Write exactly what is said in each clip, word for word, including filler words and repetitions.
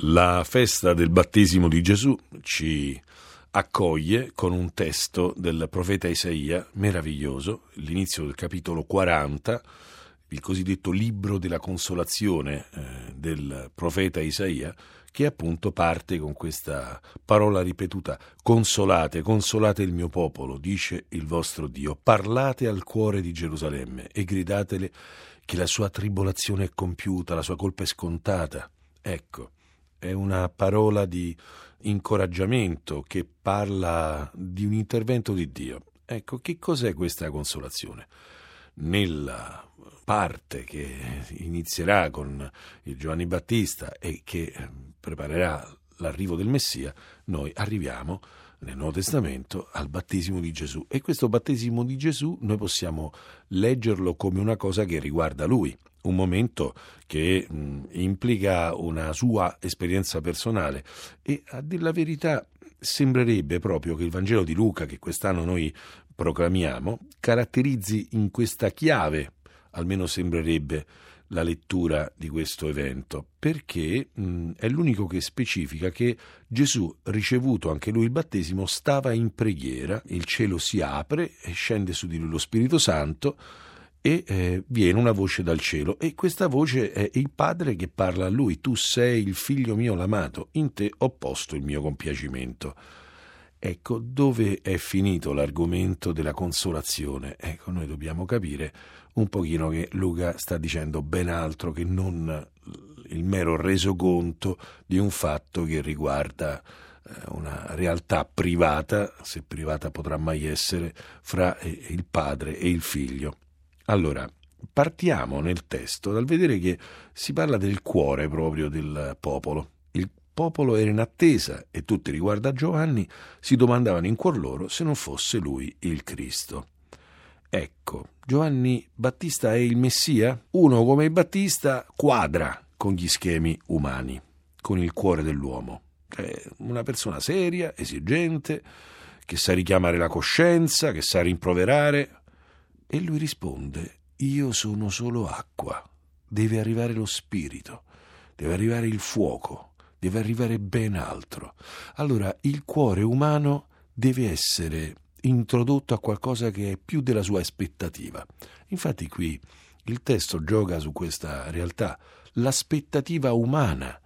La festa del battesimo di Gesù ci accoglie con un testo del profeta Isaia meraviglioso, l'inizio del capitolo quaranta, il cosiddetto libro della consolazione eh, del profeta Isaia, che appunto parte con questa parola ripetuta: consolate, consolate il mio popolo, dice il vostro Dio, parlate al cuore di Gerusalemme e gridatele che la sua tribolazione è compiuta, la sua colpa è scontata. Ecco, è una parola di incoraggiamento che parla di un intervento di Dio. Ecco, che cos'è questa consolazione? Nella parte che inizierà con il Giovanni Battista e che preparerà l'arrivo del Messia, noi arriviamo nel Nuovo Testamento al battesimo di Gesù, e questo battesimo di Gesù noi possiamo leggerlo come una cosa che riguarda Lui, un momento che mh, implica una sua esperienza personale, e a dir la verità sembrerebbe proprio che il Vangelo di Luca, che quest'anno noi proclamiamo, caratterizzi in questa chiave, almeno sembrerebbe, la lettura di questo evento, perché mh, è l'unico che specifica che Gesù, ricevuto anche lui il battesimo, stava in preghiera, il cielo si apre e scende su di lui lo Spirito Santo e eh, viene una voce dal cielo, e questa voce è il Padre che parla a lui: tu sei il figlio mio l'amato, in te ho posto il mio compiacimento. Ecco, dove è finito l'argomento della consolazione? Ecco, noi dobbiamo capire un pochino che Luca sta dicendo ben altro che non il mero resoconto di un fatto che riguarda una realtà privata, se privata potrà mai essere, fra il padre e il figlio. Allora, partiamo nel testo dal vedere che si parla del cuore proprio del popolo. Il popolo era in attesa e tutti, riguardo a Giovanni, si domandavano in cuor loro se non fosse lui il Cristo. Ecco, Giovanni Battista è il Messia? Uno come Battista quadra con gli schemi umani, con il cuore dell'uomo. È una persona seria, esigente, che sa richiamare la coscienza, che sa rimproverare. E lui risponde: io sono solo acqua, deve arrivare lo spirito, deve arrivare il fuoco, deve arrivare ben altro. Allora il cuore umano deve essere introdotto a qualcosa che è più della sua aspettativa. Infatti qui il testo gioca su questa realtà. L'aspettativa umana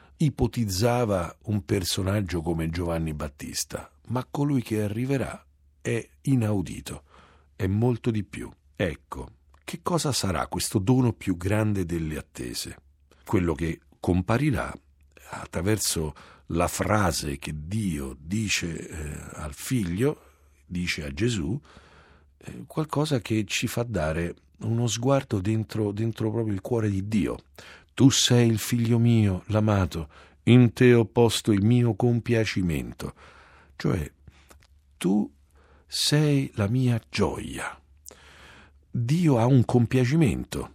ipotizzava un personaggio come Giovanni Battista, ma colui che arriverà è inaudito, è molto di più. Ecco, che cosa sarà questo dono più grande delle attese? Quello che comparirà attraverso la frase che Dio dice eh, al figlio, dice a Gesù, eh, qualcosa che ci fa dare uno sguardo dentro, dentro proprio il cuore di Dio. Tu sei il figlio mio, l'amato, in te ho posto il mio compiacimento. Cioè, tu sei la mia gioia. Dio ha un compiacimento.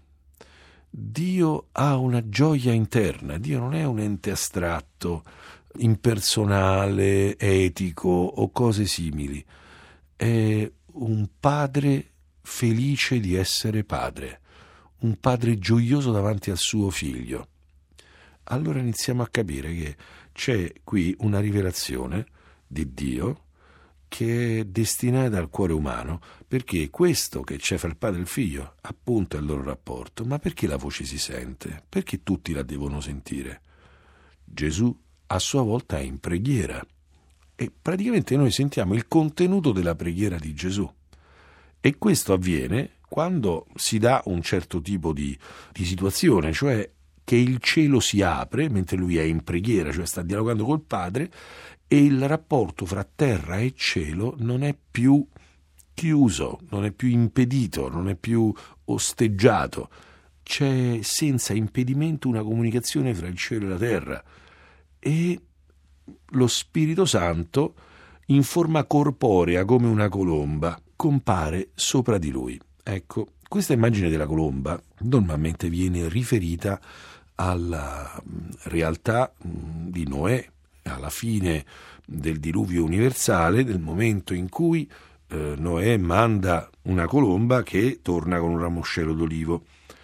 Dio ha una gioia interna. Dio non è un ente astratto, impersonale, etico o cose simili. È un padre felice di essere padre, un padre gioioso davanti al suo figlio. Allora iniziamo a capire che c'è qui una rivelazione di Dio che è destinata al cuore umano, perché questo che c'è fra il padre e il figlio appunto è il loro rapporto. Ma perché la voce si sente? Perché tutti la devono sentire? Gesù a sua volta è in preghiera e praticamente noi sentiamo il contenuto della preghiera di Gesù, e questo avviene quando si dà un certo tipo di, di situazione, cioè che il cielo si apre mentre lui è in preghiera, cioè sta dialogando col Padre, e il rapporto fra terra e cielo non è più chiuso, non è più impedito, non è più osteggiato. C'è senza impedimento una comunicazione fra il cielo e la terra, e lo Spirito Santo in forma corporea come una colomba compare sopra di lui. Ecco, questa immagine della colomba normalmente viene riferita alla realtà di Noè, alla fine del diluvio universale, del momento in cui eh, Noè manda una colomba che torna con un ramoscello d'olivo.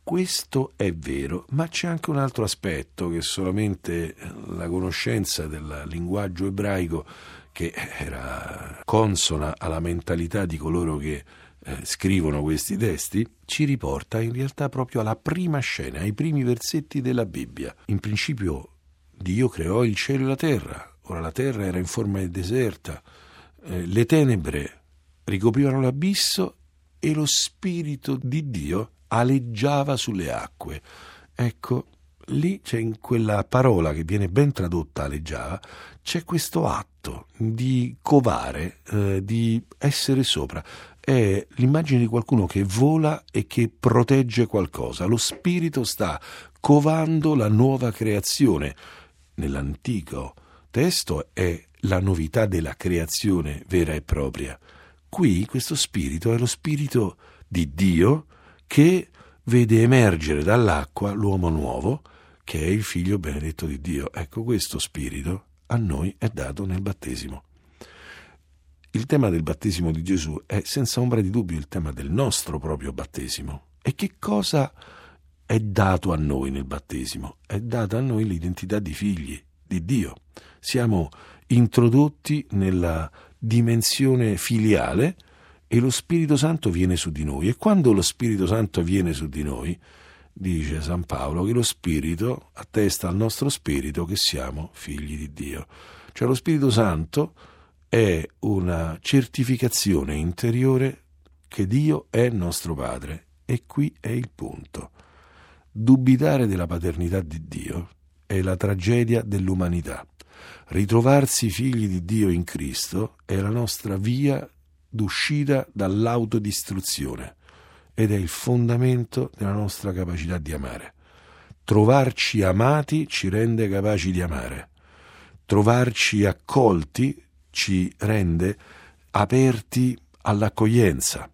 Questo è vero, ma c'è anche un altro aspetto che solamente la conoscenza del linguaggio ebraico, che era consona alla mentalità di coloro che eh, scrivono questi testi, ci riporta in realtà proprio alla prima scena, ai primi versetti della Bibbia. In principio Dio creò il cielo e la terra, ora la terra era in forma di deserta, eh, le tenebre ricoprivano l'abisso e lo Spirito di Dio aleggiava sulle acque. Ecco, lì c'è, in quella parola che viene ben tradotta aleggiava, c'è questo atto di covare, eh, di essere sopra. È l'immagine di qualcuno che vola e che protegge qualcosa. Lo Spirito sta covando la nuova creazione. Nell'antico testo è la novità della creazione vera e propria. Qui questo Spirito è lo Spirito di Dio che vede emergere dall'acqua l'uomo nuovo, che è il figlio benedetto di Dio. Ecco, questo Spirito a noi è dato nel battesimo. Il tema del battesimo di Gesù è senza ombra di dubbio il tema del nostro proprio battesimo. E che cosa è dato a noi nel battesimo? È data a noi l'identità di figli di Dio. Siamo introdotti nella dimensione filiale e lo Spirito Santo viene su di noi. E quando lo Spirito Santo viene su di noi, dice San Paolo che lo Spirito attesta al nostro spirito che siamo figli di Dio. Cioè lo Spirito Santo è una certificazione interiore che Dio è nostro Padre. E qui è il punto. Dubitare della paternità di Dio è la tragedia dell'umanità. Ritrovarsi figli di Dio in Cristo è la nostra via d'uscita dall'autodistruzione ed è il fondamento della nostra capacità di amare. Trovarci amati ci rende capaci di amare. Trovarci accolti ci rende aperti all'accoglienza.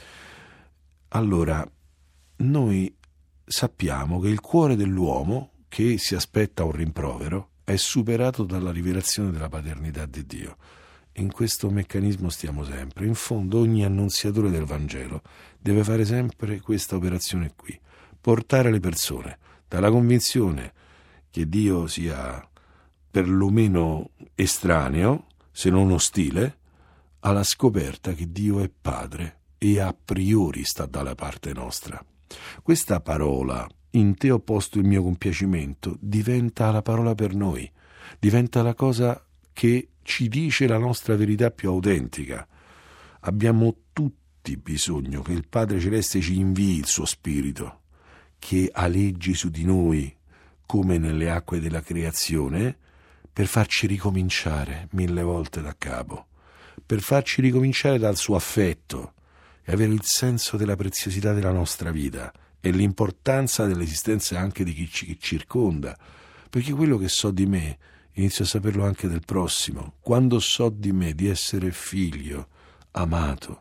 Allora, noi sappiamo che il cuore dell'uomo che si aspetta un rimprovero è superato dalla rivelazione della paternità di Dio. In questo meccanismo stiamo sempre. In fondo ogni annunziatore del Vangelo deve fare sempre questa operazione qui, portare le persone dalla convinzione che Dio sia perlomeno estraneo, se non ostile, alla scoperta che Dio è Padre e a priori sta dalla parte nostra. Questa parola, in te ho posto il mio compiacimento, diventa la parola per noi, diventa la cosa che ci dice la nostra verità più autentica. Abbiamo tutti bisogno che il Padre Celeste ci invii il suo Spirito, che aleggi su di noi come nelle acque della creazione, per farci ricominciare mille volte da capo, per farci ricominciare dal suo affetto e avere il senso della preziosità della nostra vita e l'importanza dell'esistenza anche di chi ci circonda, perché quello che so di me inizio a saperlo anche del prossimo. Quando so di me di essere figlio, amato,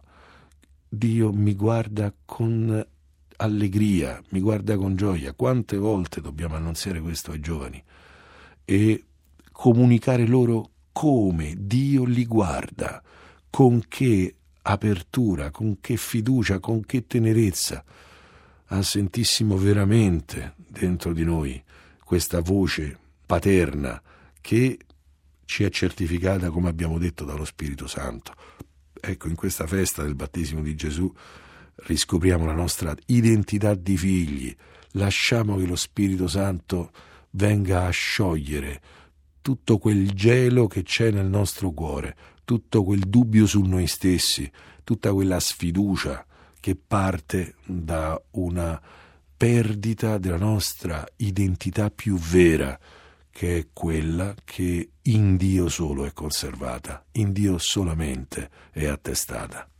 Dio mi guarda con allegria, mi guarda con gioia. Quante volte dobbiamo annunziare questo ai giovani e comunicare loro come Dio li guarda, con che apertura, con che fiducia, con che tenerezza. Ah, sentissimo veramente dentro di noi questa voce paterna che ci è certificata, come abbiamo detto, dallo Spirito Santo. Ecco, in questa festa del battesimo di Gesù riscopriamo la nostra identità di figli, lasciamo che lo Spirito Santo venga a sciogliere tutto quel gelo che c'è nel nostro cuore, tutto quel dubbio su noi stessi, tutta quella sfiducia che parte da una perdita della nostra identità più vera, che è quella che in Dio solo è conservata, in Dio solamente è attestata.